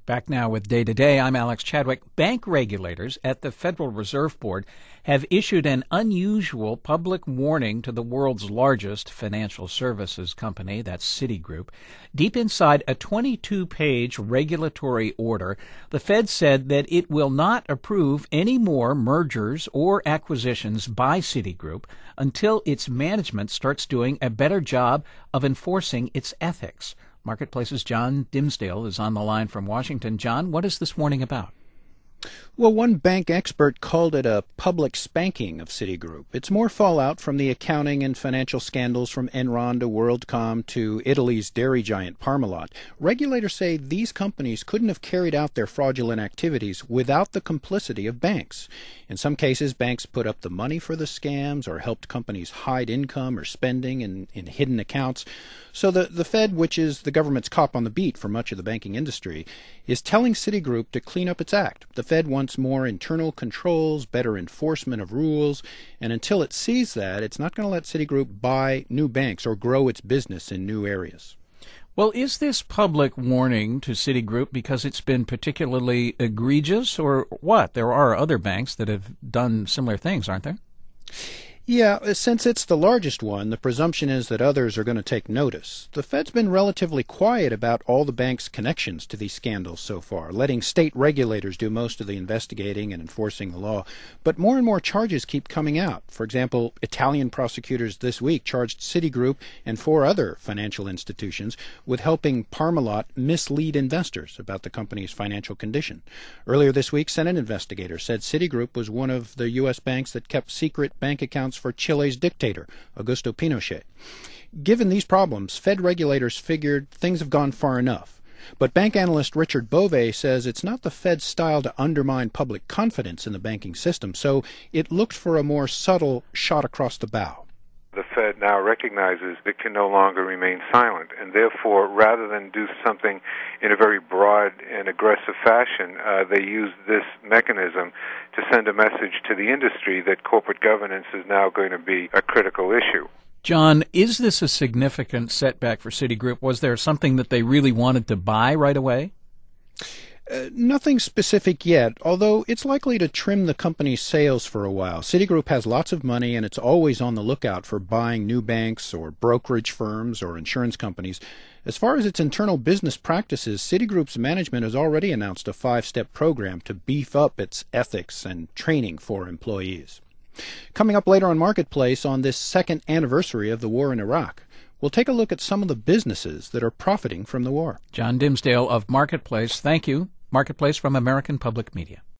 Back now with Day to Day, I'm Alex Chadwick. Bank regulators at the Federal Reserve Board have issued an unusual public warning to the world's largest financial services company, that's Citigroup. Deep inside a 22-page regulatory order, the Fed said that it will not approve any more mergers or acquisitions by Citigroup until its management starts doing a better job of enforcing its ethics. Marketplace's John Dimsdale is on the line from Washington. John, what is this warning about? Well, one bank expert called it a public spanking of Citigroup. It's more fallout from the accounting and financial scandals from Enron to WorldCom to Italy's dairy giant Parmalat. Regulators say these companies couldn't have carried out their fraudulent activities without the complicity of banks. In some cases, banks put up the money for the scams or helped companies hide income or spending in hidden accounts. So the Fed, which is the government's cop on the beat for much of the banking industry, is telling Citigroup to clean up its act. The Fed wants more internal controls, better enforcement of rules, and until it sees that, it's not going to let Citigroup buy new banks or grow its business in new areas. Well, is this public warning to Citigroup because it's been particularly egregious, or what? There are other banks that have done similar things, aren't there? Yeah, since it's the largest one, the presumption is that others are going to take notice. The Fed's been relatively quiet about all the bank's connections to these scandals so far, letting state regulators do most of the investigating and enforcing the law. But more and more charges keep coming out. For example, Italian prosecutors this week charged Citigroup and 4 other financial institutions with helping Parmalat mislead investors about the company's financial condition. Earlier this week, Senate investigators said Citigroup was one of the U.S. banks that kept secret bank accounts for Chile's dictator, Augusto Pinochet. Given these problems, Fed regulators figured things have gone far enough. But bank analyst Richard Bove says it's not the Fed's style to undermine public confidence in the banking system, so it looked for a more subtle shot across the bow. The Fed now recognizes it can no longer remain silent, and therefore, rather than do something in a very broad and aggressive fashion, they use this mechanism to send a message to the industry that corporate governance is now going to be a critical issue. John, is this a significant setback for Citigroup? Was there something that they really wanted to buy right away? Nothing specific yet, although it's likely to trim the company's sales for a while. Citigroup has lots of money, and it's always on the lookout for buying new banks or brokerage firms or insurance companies. As far as its internal business practices, Citigroup's management has already announced a 5-step program to beef up its ethics and training for employees. Coming up later on Marketplace on this second anniversary of the war in Iraq, we'll take a look at some of the businesses that are profiting from the war. John Dimsdale of Marketplace, thank you. Marketplace from American Public Media.